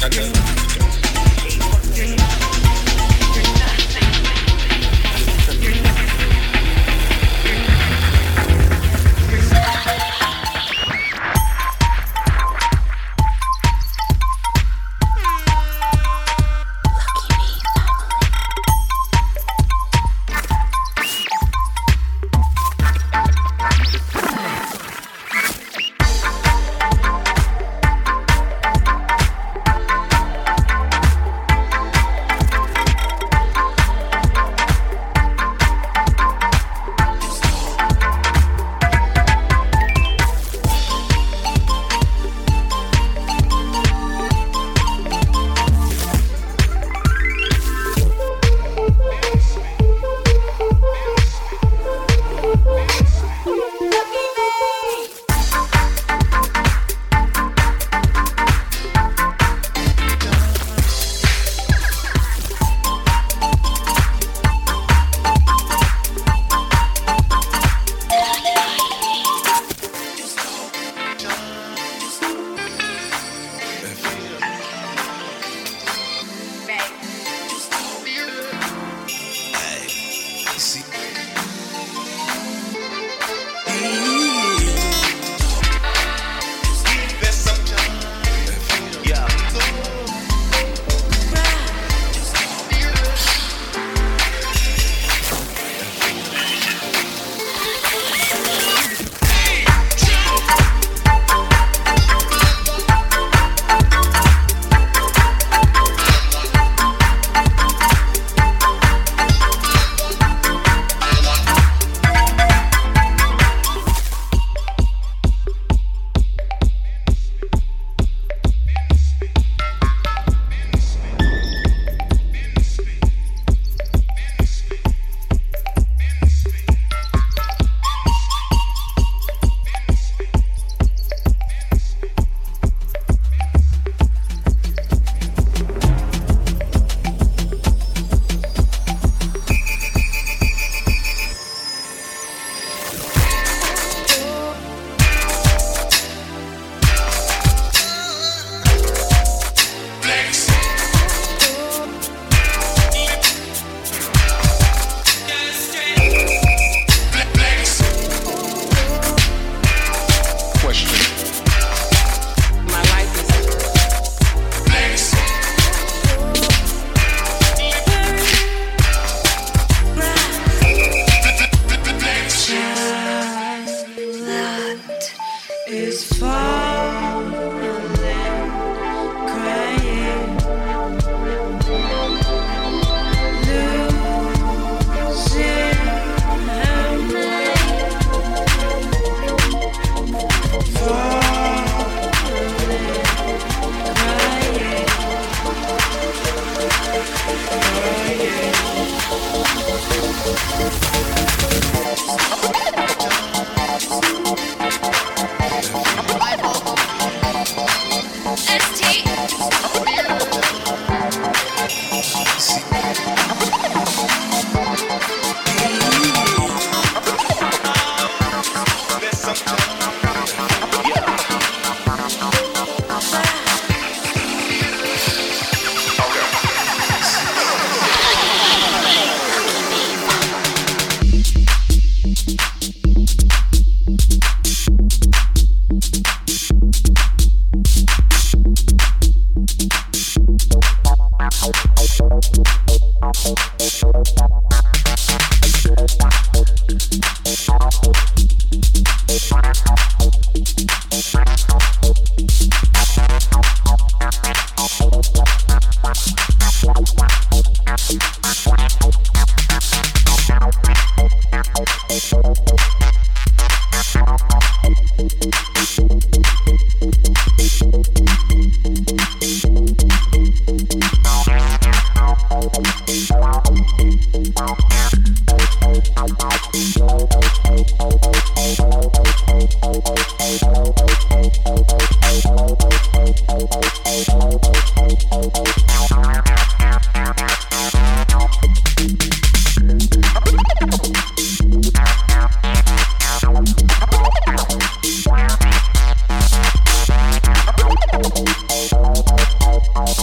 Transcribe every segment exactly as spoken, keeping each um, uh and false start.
Bye.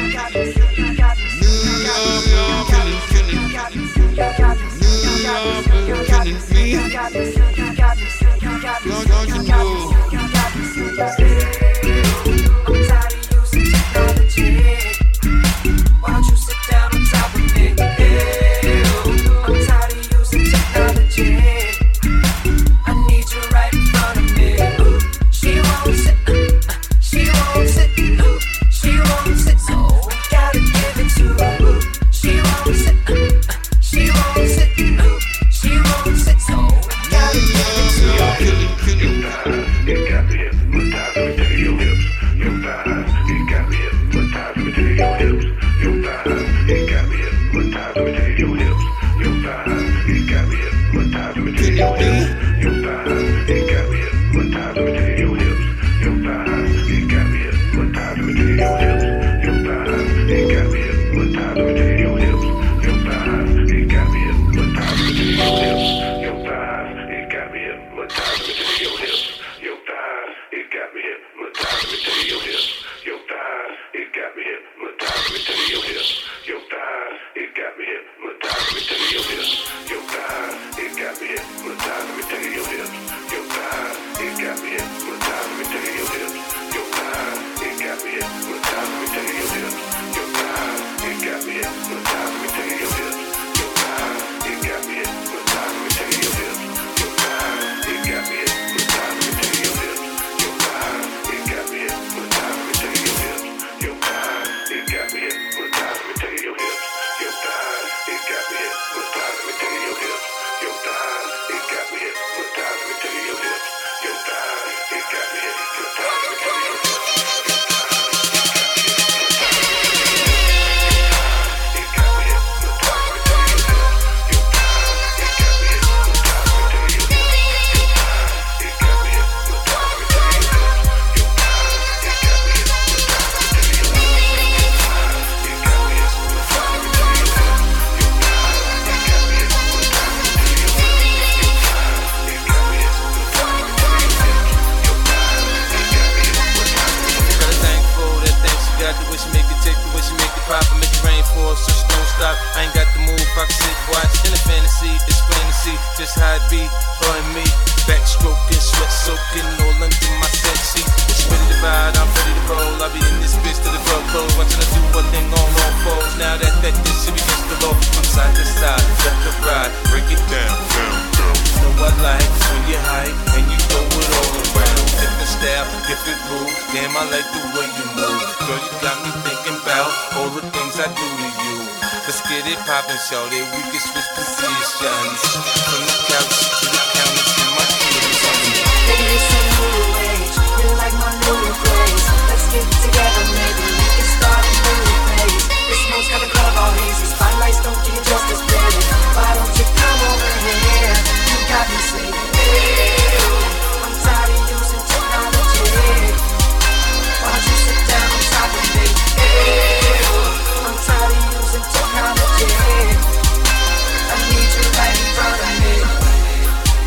I need you right in front of me.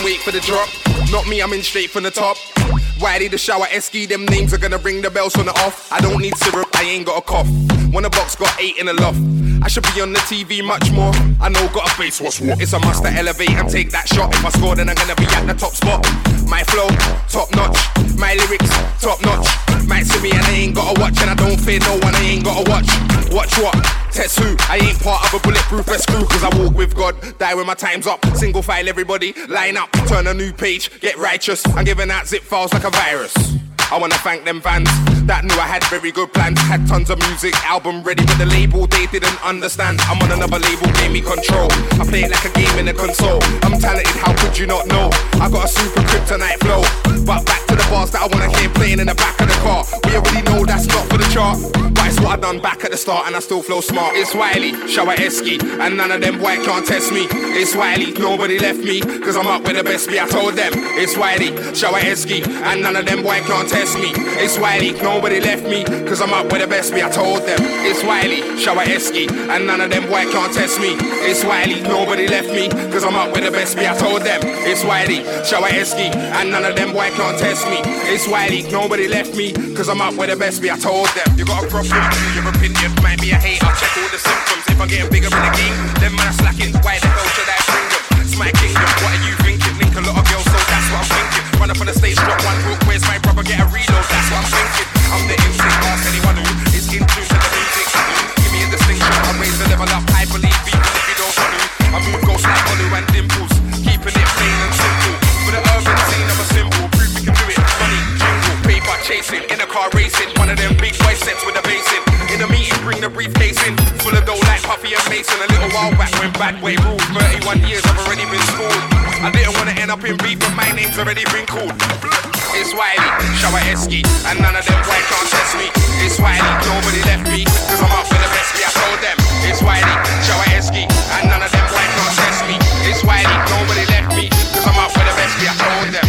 then wait for the drop. Not me, I'm in straight from the top. Wiley the shower, Esky, them names are gonna ring the bells on the off. I don't need syrup, I ain't got a cough. When a box got eight in the loft, I should be on the T V much more. I know got a face, what's what? It's a must to elevate and take that shot. If I score, then I'm gonna be at the top spot. My flow, top notch. My lyrics, top notch. Might see me and I ain't gotta watch, and I don't fear no one, I ain't gotta watch. Watch what? Test who? I ain't part of a bulletproof vest crew, cause I walk with God, die when my time's up. Single file everybody, line up, turn a new page, get righteous. I'm giving out zip files like a virus. I wanna thank them fans that knew I had very good plans. Had tons of music, album ready, but the label they didn't understand. I'm on another label, gave me control. I play it like a game in a console. I'm talented, how could you not know? I got a super kryptonite flow. But back to the bars that I wanna hear playing in the back of the car. We already know that's not for the chart, but it's what I done back at the start and I still flow smart. It's Wiley, Shower Esky, and none of them white can't test me. It's Wiley, nobody left me, cause I'm up with the best me. I told them, it's Wiley, Shower Esky, and none of them white can't test me. It's Wiley, nobody left me, cause I'm up with the best me. I told them, it's Wiley, Shower Esky, and none of them white can't test me. It's Wiley, nobody left me, cause I'm up with the best me. I told them, it's Wiley, Shower Esky, and none of them white can't test me. It's Wiley, nobody left me, cause I'm up with the best me. I told them, you got a problem with your opinion, might be a hater, check all the symptoms. If I'm getting bigger in the game, then man are slacking. Why the hell should I bring them? It's my kingdom, what are you thinking? Link a lot of girls, so that's what I'm thinking. Run up on the stage, drop one hook, where's my brother, get a reload, that's what I'm thinking. I'm the instinct, ask anyone who is in tune to the music. Give me a distinction, I raise the level up, I believe even if you don't want to. I move ghosts like Olu and Dimples, keeping it plain and simple. For the urban scene of a symbol, proof we can do it. Money, jingle, paper chasing, in a car racing. One of them big boy sets with a bass in. In a meeting, bring the briefcase in. Full of dough like Puffy and Mason. A little while back when Bad Way ruled. thirty-one years, I've already been schooled. I didn't want to end up in beef, but my name's already been called. It's Wiley, Shower Esky, and none of them white can't test me. It's Wiley, nobody left me, cause I'm up with the best me. I told them, it's Wiley, Shower Esky, and none of them white can't test me. It's Wiley, nobody left me, cause I'm up with the best me. I told them.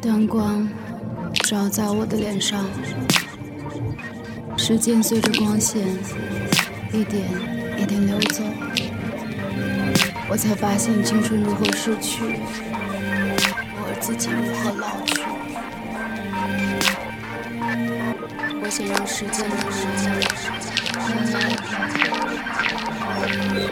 灯光照在我的脸上，时间随着光线一点一点流走，我才发现青春如何逝去，而自己如何老去。我想让时间的时间慢慢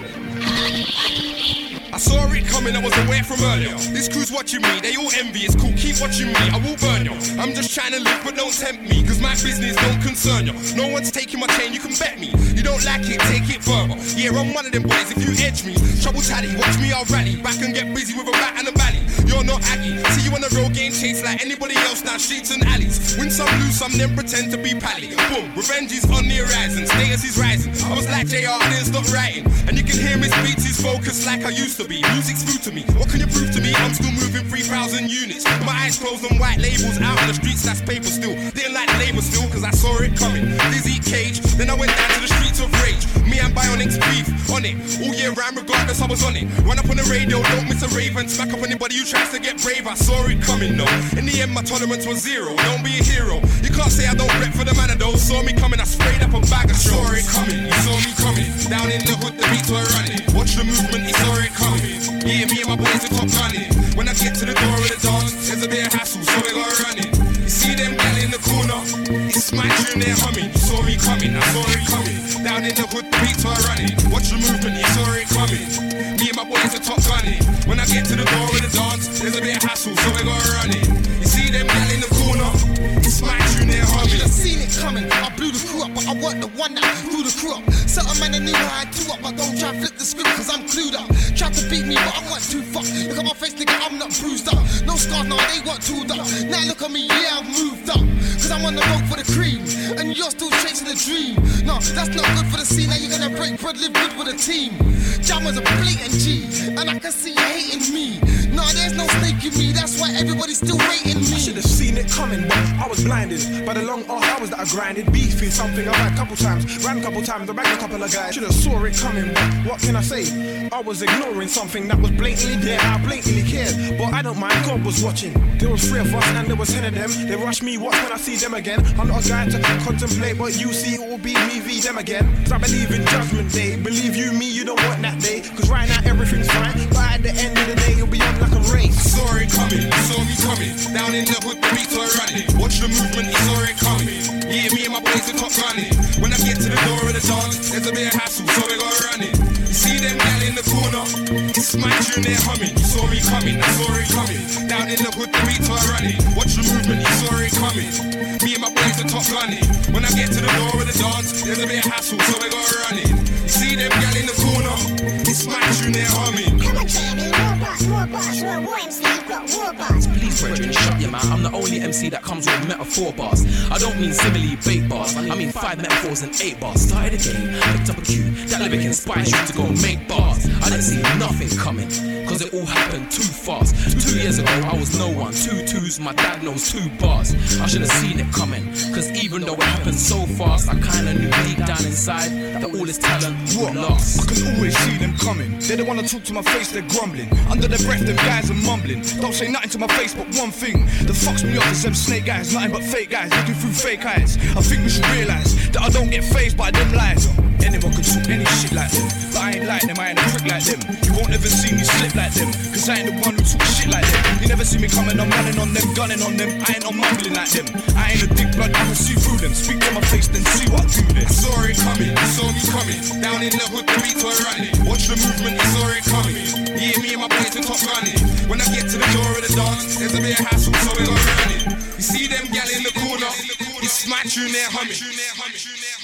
I saw it coming, I was aware from earlier. This crew's watching me, they all envy. It's cool, keep watching me, I will burn you. I'm just trying to live, but don't tempt me, cause my business don't concern you. No one's taking my chain, you can bet me. You don't like it, take it further. Yeah, I'm one of them boys, if you edge me. Trouble tally, watch me, I'll rally. Back and get busy with a rat and a valley. You're not Aggie, see you on the road getting chased like anybody else now, streets and alleys. Win some, lose some, then pretend to be pally. Boom, revenge is on the horizon, status is rising. I was like J R, I didn't stop writing. And you can hear me speak his focus like I used to be. Music's food to me, what can you prove to me? I'm still moving three thousand units. My eyes closed on white labels, out on the streets, that's paper still. Didn't like the label still, cause I saw it coming. Dizzy Cage, then I went down to the streets of rage. Me and Bionics beef on it, all year round regardless I was on it. Run up on the radio, don't miss a rave, and smack up anybody who tries to get brave. I saw it coming though, in the end my tolerance was zero. Don't be a hero, you can't say I don't rep for the man though. Saw me coming, I sprayed up a bag of straw. Saw it coming, you saw me coming. Down in the hood, the beats were running. Watch the movement, you saw it coming. Yeah, me and my boys are top gunning. When I get to the door of the dance, there's a bit of hassle, so we got running. You see them gal in the corner, it's my tune, they're humming. You saw me coming, I saw it coming. Down in the hood, the beats were running. Watch the movement, you saw it coming. Me and my boys are top gunning. When I get to the door of the dance, there's a bit of hassle, so we got running. You see them gal in the corner, it's my tune, they're humming. I seen it coming, I blew the crew up, but I want the one that blew the crew up. Certain man they knew how I two up, but don't try to flip the script, cause I'm clued up. Try to beat me, but I want to fuck. Look at my face, nigga, I'm not bruised up. No scars, no, they want tooled up. Now look at me, yeah, I've moved up. Cause I'm on the road for the cream, and you're still chasing the dream. No, that's not good for the scene, now you're gonna break bread, live good with a team. Jam was a blatant G, and I can see you hating me. No, there's no snake in me, that's why everybody's still rating me. I should have seen it coming, but I was blinded by the long hours that I grinded. Beefing something I ran a couple times, ran a couple times, I banged a couple of guys. Should have saw it coming, but what can I say? I was ignoring something that was blatantly there. I blatantly cared, but I don't mind, God was watching. There was three of us and there was ten of them. They rush me, watch when I see them again. I'm not a guy to contemplate, but you see it will be me v them again. Cause I believe in judgment day. Believe you me, you don't want that day. Cause right now everything's fine, but at the end of the day you'll be on like a race. I saw it coming, you saw me coming. Down in the hood, the beats were running. Watch the movement, you saw it coming. Yeah, me and my boys are top running. When I get to the door of the dance, there's a bit of hassle, so we got running. You see them gal in the corner, it's my tune, they're humming. You saw me coming, I saw it coming. Down in the hood, the beats were running. Watch the movement, you saw it coming. Me and my boys are top running. When I get to the door of the dance, there's a bit of hassle, so we got running. You see them gal in the corner, it's my tune, they're humming. Come on, Jamie, more bars, more bars. You're a war M C, you've got war bars. Please, brethren, shut your mouth. I'm the only M C that comes with metaphor bars. I don't mean simile bait bars. I mean five metaphors and eight bars. Started a game, picked up a cue. That lyric inspires you to go make bars. I didn't see nothing coming, cause it all happened too fast. Two years ago, I was no one. Two twos, my dad knows two bars. I should have seen it coming, cause even though it happened so fast, I kinda knew deep down inside that all this talent would last. I can always see them coming. They don't wanna talk to my face, they're grumbling. Under their breath, them guys are mumbling. Don't say nothing to my face, but one thing that fucks me off is them snake guys. Nothing but fake guys, looking through fake eyes. I think we should realise that I don't get fazed by them lies. Anyone can talk any shit like them, but I ain't like them, I ain't a prick like them. You won't ever see me slip like them, cause I ain't the one who talks shit like them. You never see me coming, I'm running on them, gunning on them. I ain't no mumbling like them, I ain't a dick blood, I can see through them. Speak to my face, then see what I do then. I saw it coming, you saw me coming. Down in the hood, the beats were running. Watch the movement, you saw it coming. Yeah, me and my boys are top running. When I get to the door of the dance, there's a bit of hassle, so we got running. You see them gal in the corner, it's my tune, they're humming.